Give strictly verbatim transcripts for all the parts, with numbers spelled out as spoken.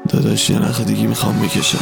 داداش یه نخ دیگه میخوام بکشم.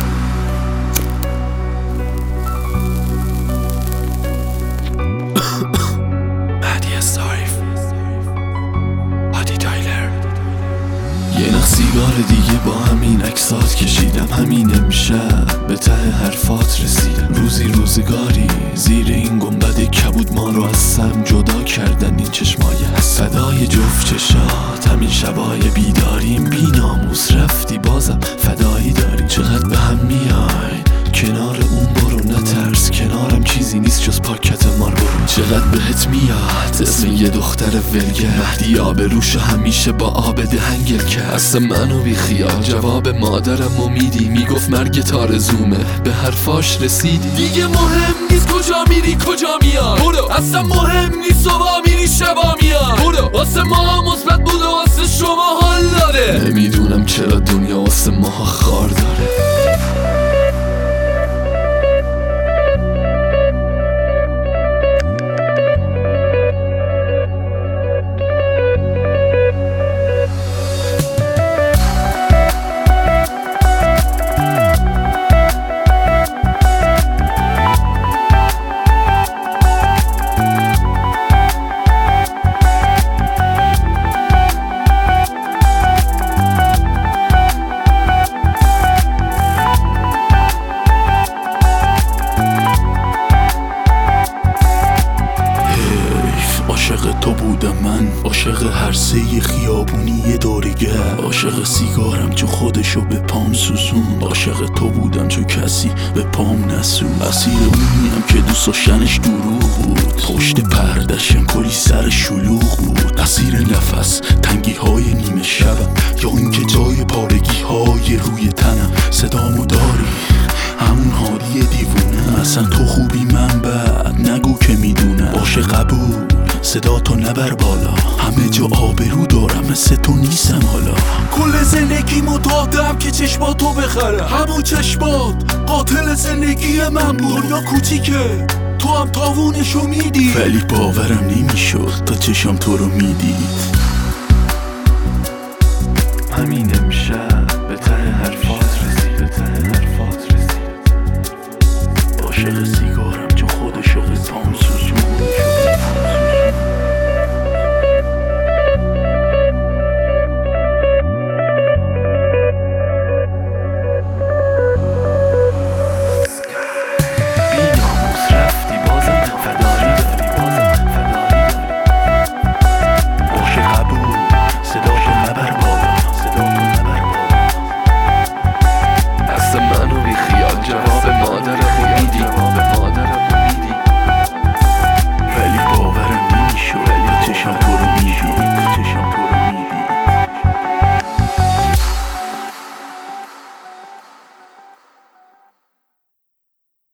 مهدی استایف، هادی تایلر. یه نخ سیگار دیگه با همین عکسات کشیدم. همین امشب به ته حرفات رسیدم. روزی روزگاری زیر این گنبد کبود ما رو از سم جدا کردن این چشمای هست. صدای جفت چشات همین شبای بیداریم. بی ناموس رفتی بازم فدایی داری. چقدر به هم میای کنار اون برو نترس. کنارم چیزی نیست جز پاکت مار برو. چقدر بهت میاد اسم یه دختر ولگر. مهدی آبروش همیشه با آب دهنگل کرد. اصل منو بی خیال جواب مادرم امیدی. میگفت مرگ تارزومه به حرفاش رسیدی. دیگه مهم نیست کجا میری کجا میاد برو. اصلا مهم نیست صبح میری شبا میاد برو. واسه ما مثبت بوده واسه شما حال داره. نمیدونم چرا دنیا واسه ما خار داره. عاشق تو بودم من، عاشق هر سه خیابونی یه دورگر. عاشق سیگارم چون خودشو به پام سوزون. عاشق تو بودم چون کسی به پام نسون. اسیر اونیم که دوست داشتنش دروغ بود. پشت پردشم کلی سر شلوغ بود. اسیر نفس تنگی های نیمه شبم یا اینکه جای پارگی های روی تنم. صدامو داری همون حالی دیوونه. اصلا تو خوبی من بد نگو که میدونم. باشه قبول صدا تو نبر بالا. همه جا آبرو دارم مثل تو نیستم حالا. کل زندگیمو دادم که چشماتو بخرم. همون چشمات قاتل زندگی من بود. دنیا کوچیکه تو هم تاوونشو میدی. ولی باورم نمیشد تا چشم تو رو میدید. همینه